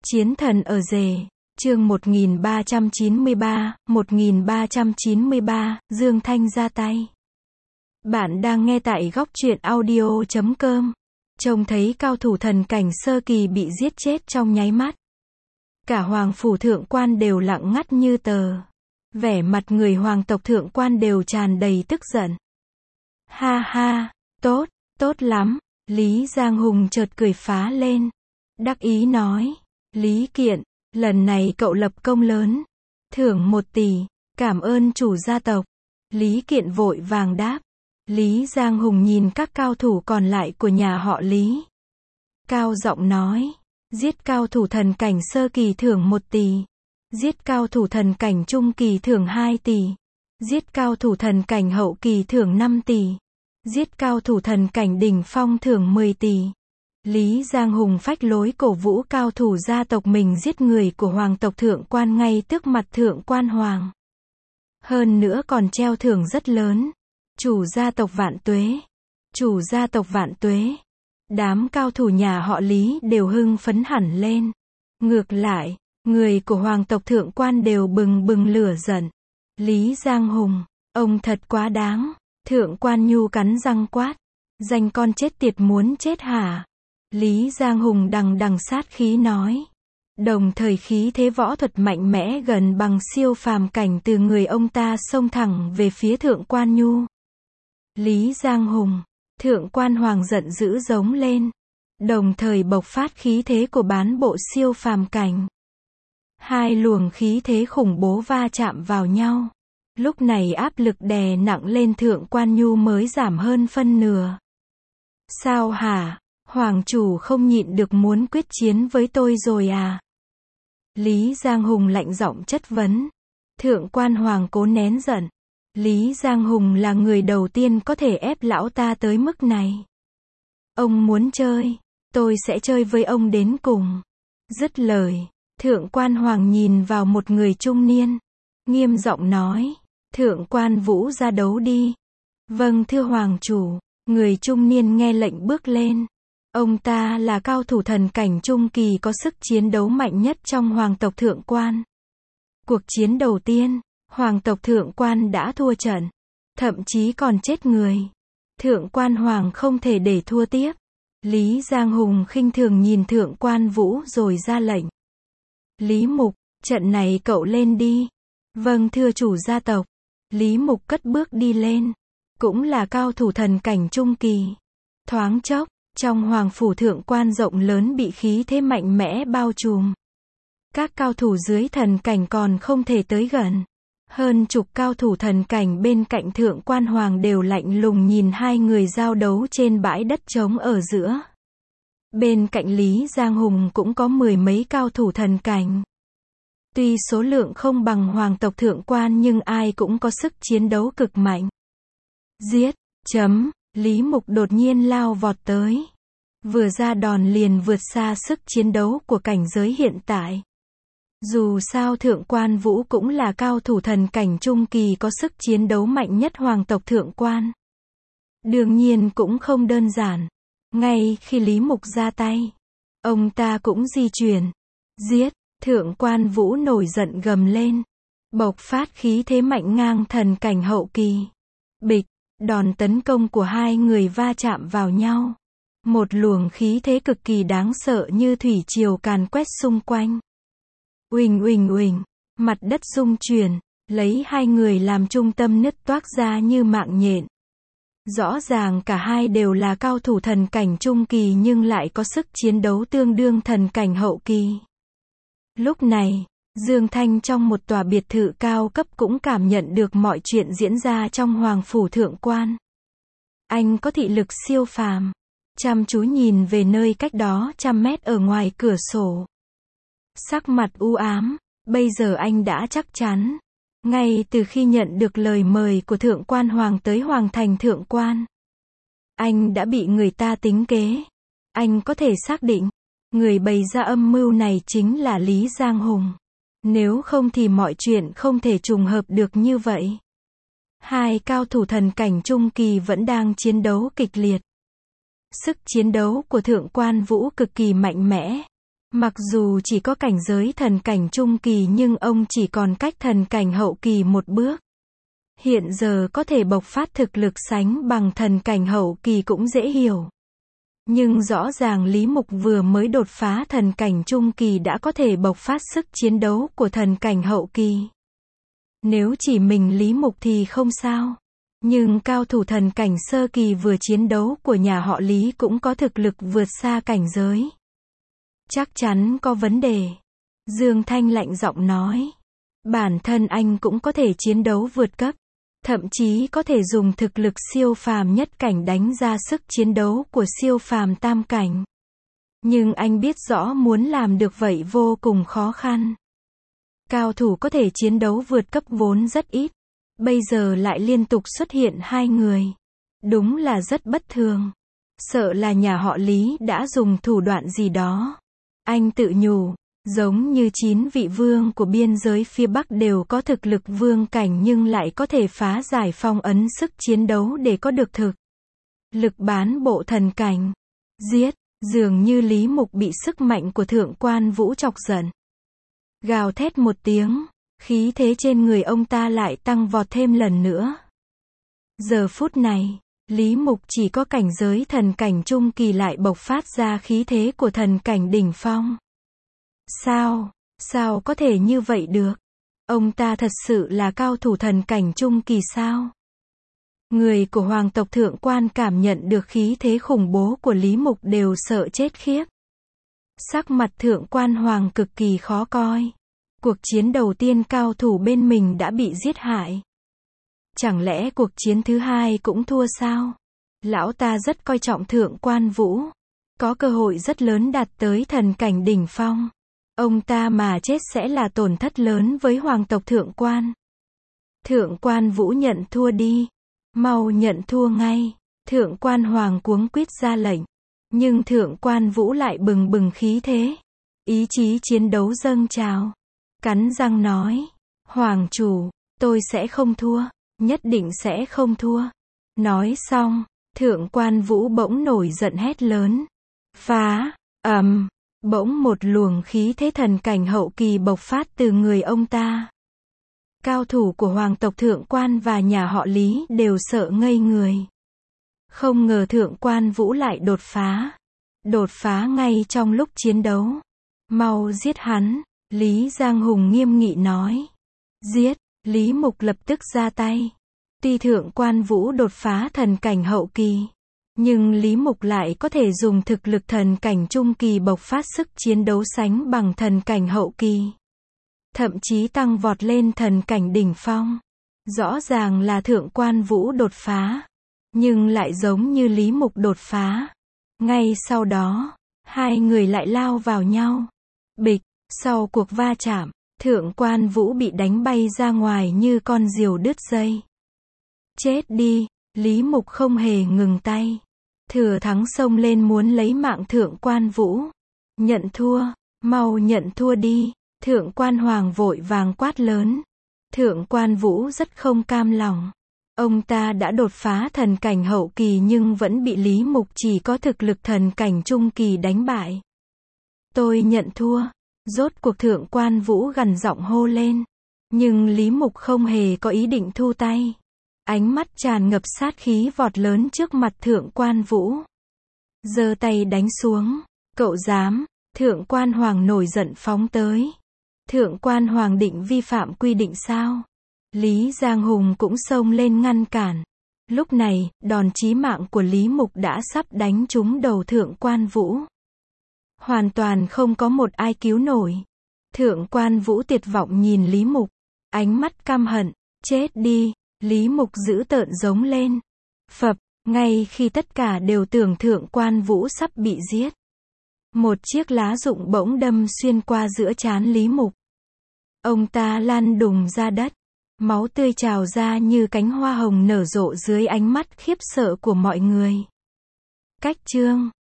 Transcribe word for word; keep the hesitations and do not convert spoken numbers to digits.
Chiến thần ở rể, chương một nghìn ba trăm chín mươi ba, một nghìn ba trăm chín mươi ba, Dương Thanh ra tay. Bạn đang nghe tại góc truyện audio chấm com. Trông thấy cao thủ thần cảnh sơ kỳ bị giết chết trong nháy mắt. Cả hoàng phủ thượng quan đều lặng ngắt như tờ. Vẻ mặt người hoàng tộc thượng quan đều tràn đầy tức giận. Ha ha, tốt, tốt lắm. Lý Giang Hùng chợt cười phá lên. Đắc ý nói, Lý Kiện, lần này cậu lập công lớn. Thưởng một tỷ, cảm ơn chủ gia tộc. Lý Kiện vội vàng đáp. Lý Giang Hùng nhìn các cao thủ còn lại của nhà họ Lý. Cao giọng nói, giết cao thủ thần cảnh sơ kỳ thưởng một tỷ. Giết cao thủ thần cảnh trung kỳ thưởng hai tỷ. Giết cao thủ thần cảnh hậu kỳ thưởng năm tỷ. Giết cao thủ thần cảnh đỉnh phong thưởng mười tỷ. Lý Giang Hùng phách lối cổ vũ cao thủ gia tộc mình giết người của hoàng tộc thượng quan ngay trước mặt thượng quan hoàng. Hơn nữa còn treo thưởng rất lớn. Chủ gia tộc vạn tuế. Chủ gia tộc vạn tuế. Đám cao thủ nhà họ Lý đều hưng phấn hẳn lên. Ngược lại, người của hoàng tộc thượng quan đều bừng bừng lửa giận. Lý Giang Hùng, ông thật quá đáng. Thượng quan Nhu cắn răng quát. Danh con chết tiệt muốn chết hả? Lý Giang Hùng đằng đằng sát khí nói. Đồng thời khí thế võ thuật mạnh mẽ gần bằng siêu phàm cảnh từ người ông ta xông thẳng về phía thượng quan Nhu. Lý Giang Hùng, thượng quan hoàng giận dữ giống lên. Đồng thời bộc phát khí thế của bán bộ siêu phàm cảnh. Hai luồng khí thế khủng bố va chạm vào nhau. Lúc này áp lực đè nặng lên thượng quan Nhu mới giảm hơn phân nửa. Sao hả? Hoàng chủ không nhịn được muốn quyết chiến với tôi rồi à? Lý Giang Hùng lạnh giọng chất vấn. Thượng quan hoàng cố nén giận. Lý Giang Hùng là người đầu tiên có thể ép lão ta tới mức này. Ông muốn chơi, tôi sẽ chơi với ông đến cùng. Dứt lời, thượng quan hoàng nhìn vào một người trung niên. Nghiêm giọng nói, thượng quan Vũ ra đấu đi. Vâng thưa hoàng chủ. Người trung niên nghe lệnh bước lên. Ông ta là cao thủ thần cảnh trung kỳ có sức chiến đấu mạnh nhất trong hoàng tộc thượng quan. Cuộc chiến đầu tiên, hoàng tộc thượng quan đã thua trận, thậm chí còn chết người. Thượng quan hoàng không thể để thua tiếp. Lý Giang Hùng khinh thường nhìn thượng quan Vũ rồi ra lệnh. Lý Mục, trận này cậu lên đi. Vâng thưa chủ gia tộc. Lý Mục cất bước đi lên. Cũng là cao thủ thần cảnh trung kỳ. Thoáng chốc, trong hoàng phủ thượng quan rộng lớn bị khí thế mạnh mẽ bao trùm. Các cao thủ dưới thần cảnh còn không thể tới gần. Hơn chục cao thủ thần cảnh bên cạnh thượng quan hoàng đều lạnh lùng nhìn hai người giao đấu trên bãi đất trống ở giữa. Bên cạnh Lý Giang Hùng cũng có mười mấy cao thủ thần cảnh. Tuy số lượng không bằng hoàng tộc thượng quan nhưng ai cũng có sức chiến đấu cực mạnh. Giết, chấm, Lý Mục đột nhiên lao vọt tới. Vừa ra đòn liền vượt xa sức chiến đấu của cảnh giới hiện tại. Dù sao thượng quan Vũ cũng là cao thủ thần cảnh trung kỳ có sức chiến đấu mạnh nhất hoàng tộc thượng quan. Đương nhiên cũng không đơn giản. Ngay khi Lý Mục ra tay, ông ta cũng di chuyển. Giết, thượng quan Vũ nổi giận gầm lên. Bộc phát khí thế mạnh ngang thần cảnh hậu kỳ. Bịch, đòn tấn công của hai người va chạm vào nhau. Một luồng khí thế cực kỳ đáng sợ như thủy triều càn quét xung quanh. Uỳnh uỳnh uỳnh, mặt đất rung chuyển, lấy hai người làm trung tâm nứt toác ra như mạng nhện. Rõ ràng cả hai đều là cao thủ thần cảnh trung kỳ nhưng lại có sức chiến đấu tương đương thần cảnh hậu kỳ. Lúc này, Dương Thanh trong một tòa biệt thự cao cấp cũng cảm nhận được mọi chuyện diễn ra trong hoàng phủ thượng quan. Anh có thị lực siêu phàm, chăm chú nhìn về nơi cách đó trăm mét ở ngoài cửa sổ. Sắc mặt u ám, bây giờ anh đã chắc chắn. Ngay từ khi nhận được lời mời của thượng quan hoàng tới hoàng thành thượng quan, anh đã bị người ta tính kế. Anh có thể xác định, người bày ra âm mưu này chính là Lý Giang Hùng. Nếu không thì mọi chuyện không thể trùng hợp được như vậy. Hai cao thủ thần cảnh trung kỳ vẫn đang chiến đấu kịch liệt. Sức chiến đấu của thượng quan Vũ cực kỳ mạnh mẽ. Mặc dù chỉ có cảnh giới thần cảnh trung kỳ nhưng ông chỉ còn cách thần cảnh hậu kỳ một bước. Hiện giờ có thể bộc phát thực lực sánh bằng thần cảnh hậu kỳ cũng dễ hiểu. Nhưng rõ ràng Lý Mục vừa mới đột phá thần cảnh trung kỳ đã có thể bộc phát sức chiến đấu của thần cảnh hậu kỳ. Nếu chỉ mình Lý Mục thì không sao. Nhưng cao thủ thần cảnh sơ kỳ vừa chiến đấu của nhà họ Lý cũng có thực lực vượt xa cảnh giới. Chắc chắn có vấn đề. Dương Thanh lạnh giọng nói. Bản thân anh cũng có thể chiến đấu vượt cấp. Thậm chí có thể dùng thực lực siêu phàm nhất cảnh đánh ra sức chiến đấu của siêu phàm tam cảnh. Nhưng anh biết rõ muốn làm được vậy vô cùng khó khăn. Cao thủ có thể chiến đấu vượt cấp vốn rất ít. Bây giờ lại liên tục xuất hiện hai người. Đúng là rất bất thường. Sợ là nhà họ Lý đã dùng thủ đoạn gì đó. Anh tự nhủ, giống như chín vị vương của biên giới phía Bắc đều có thực lực vương cảnh nhưng lại có thể phá giải phong ấn sức chiến đấu để có được thực lực bán bộ thần cảnh. Giết, dường như Lý Mục bị sức mạnh của Thượng Quan Vũ chọc giận. Gào thét một tiếng, khí thế trên người ông ta lại tăng vọt thêm lần nữa. Giờ phút này, Lý Mục chỉ có cảnh giới thần cảnh trung kỳ lại bộc phát ra khí thế của thần cảnh đỉnh phong. Sao, sao có thể như vậy được? Ông ta thật sự là cao thủ thần cảnh trung kỳ sao? Người của hoàng tộc Thượng Quan cảm nhận được khí thế khủng bố của Lý Mục đều sợ chết khiếp. Sắc mặt Thượng Quan Hoàng cực kỳ khó coi. Cuộc chiến đầu tiên cao thủ bên mình đã bị giết hại. Chẳng lẽ cuộc chiến thứ hai cũng thua sao? Lão ta rất coi trọng Thượng Quan Vũ. Có cơ hội rất lớn đạt tới thần cảnh đỉnh phong. Ông ta mà chết sẽ là tổn thất lớn với hoàng tộc Thượng Quan. Thượng Quan Vũ nhận thua đi. Mau nhận thua ngay. Thượng Quan Hoàng cuống quýt ra lệnh. Nhưng Thượng Quan Vũ lại bừng bừng khí thế. Ý chí chiến đấu dâng trào. Cắn răng nói. Hoàng chủ, tôi sẽ không thua. Nhất định sẽ không thua. Nói xong, Thượng Quan Vũ bỗng nổi giận hét lớn. Phá, ầm, bỗng một luồng khí thế thần cảnh hậu kỳ bộc phát từ người ông ta. Cao thủ của hoàng tộc Thượng Quan và nhà họ Lý đều sợ ngây người. Không ngờ Thượng Quan Vũ lại đột phá. Đột phá ngay trong lúc chiến đấu. Mau giết hắn, Lý Giang Hùng nghiêm nghị nói. Giết, Lý Mục lập tức ra tay. Tuy Thượng Quan Vũ đột phá thần cảnh hậu kỳ, nhưng Lý Mục lại có thể dùng thực lực thần cảnh trung kỳ bộc phát sức chiến đấu sánh bằng thần cảnh hậu kỳ. Thậm chí tăng vọt lên thần cảnh đỉnh phong. Rõ ràng là Thượng Quan Vũ đột phá, nhưng lại giống như Lý Mục đột phá. Ngay sau đó, hai người lại lao vào nhau. Bịch, sau cuộc va chạm, Thượng Quan Vũ bị đánh bay ra ngoài như con diều đứt dây. Chết đi, Lý Mục không hề ngừng tay. Thừa thắng xông lên muốn lấy mạng Thượng Quan Vũ. Nhận thua, mau nhận thua đi. Thượng Quan Hoàng vội vàng quát lớn. Thượng Quan Vũ rất không cam lòng. Ông ta đã đột phá thần cảnh hậu kỳ nhưng vẫn bị Lý Mục chỉ có thực lực thần cảnh trung kỳ đánh bại. Tôi nhận thua. Rốt cuộc Thượng Quan Vũ gằn giọng hô lên. Nhưng Lý Mục không hề có ý định thu tay. Ánh mắt tràn ngập sát khí vọt lớn trước mặt Thượng Quan Vũ. Giơ tay đánh xuống. Cậu dám? Thượng Quan Hoàng nổi giận phóng tới. Thượng Quan Hoàng định vi phạm quy định sao? Lý Giang Hùng cũng xông lên ngăn cản. Lúc này, đòn chí mạng của Lý Mục đã sắp đánh trúng đầu Thượng Quan Vũ. Hoàn toàn không có một ai cứu nổi. Thượng Quan Vũ tuyệt vọng nhìn Lý Mục. Ánh mắt căm hận. Chết đi. Lý Mục dữ tợn giống lên. Phập, ngay khi tất cả đều tưởng Thượng Quan Vũ sắp bị giết. Một chiếc lá rụng bỗng đâm xuyên qua giữa trán Lý Mục. Ông ta lăn đùng ra đất. Máu tươi trào ra như cánh hoa hồng nở rộ dưới ánh mắt khiếp sợ của mọi người. Cách chương